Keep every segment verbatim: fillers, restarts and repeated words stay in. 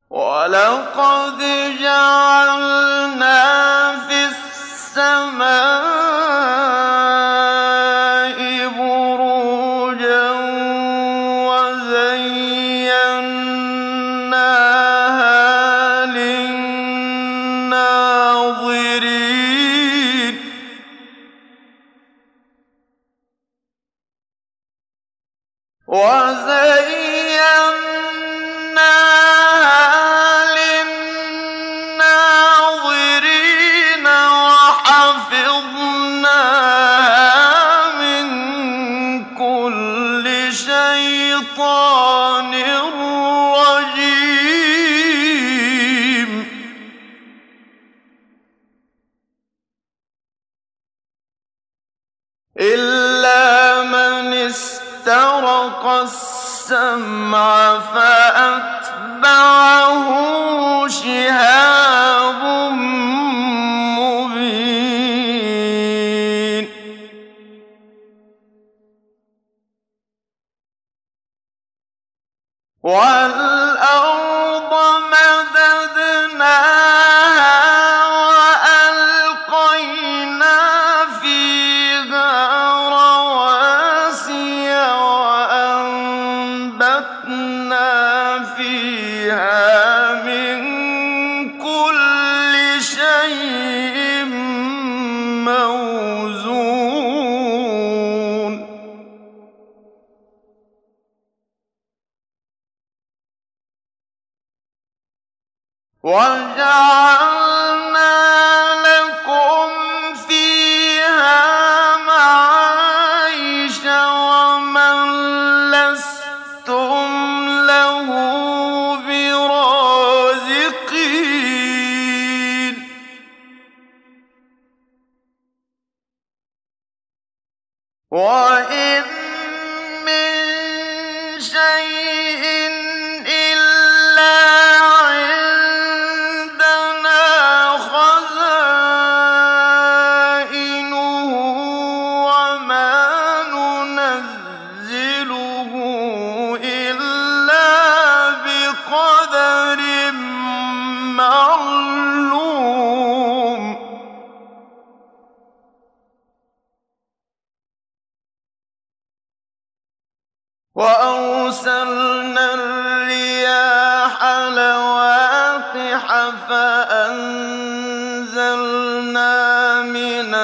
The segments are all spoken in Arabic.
وَلَقَدْ جَعَلْنَا فِي السَّمَاءِ بُرُوجًا وَزَيَّنَّاهَا لِلنَّاظِرِينَ وَحَفِظْنَاهَا مِن كُلِّ شَيْطَانٍ رَّجِيمٍ إِلَّا مَنِ اسْتَرَقَ السَّمْعَ فَأَتْبَعَهُ شِهَابٌ مُّبِينٌ وَالْأَرْضَ مَدَدْنَاهَا وَأَلْقَيْنَا فِيهَا رَوَاسِيَ وَأَنبَتْنَا فِيهَا مِن كُلِّ شَيْءٍ مَّوْزُونٍ وَجَعَلْنَا لَكُمْ فِيهَا مَعَايِشَ وَمَن لَّسْتُمْ لَهُ بِرَازِقِينَ وَإِن مِّن شَيْءٍ إِلَّا عِندَنَا خَزَائِنُهُ وَمَا نُنَزِّلُهُ إِلَّا بِقَدَرٍ مَّعْلُومٍ وَأَرْسَلْنَا الرِّيَاحَ لَوَاقِحَ فَأَنزَلْنَا مِنَ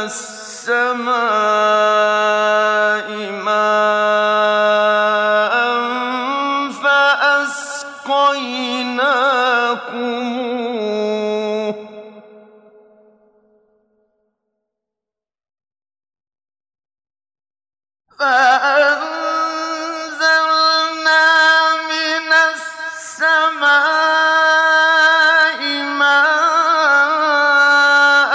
السَّمَاءِ مَاءً فَأَسْقَيْنَاكُمُوهُ فَأَنزَلْنَا مِنَ السَّمَاءِ مَاءً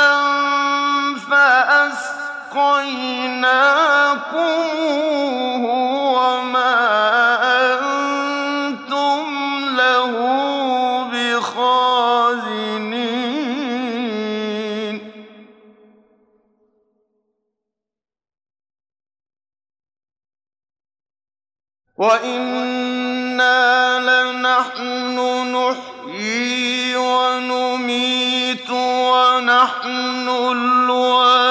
فَأَسْقَيْنَاكُمُوهُ وَمَا أَنتُمْ لَهُ بِخَازِنِينَ وَإِنَّا لَنَحْنُ نُحْيِي وَنُمِيتُ وَنَحْنُ الْوَارِثُونَ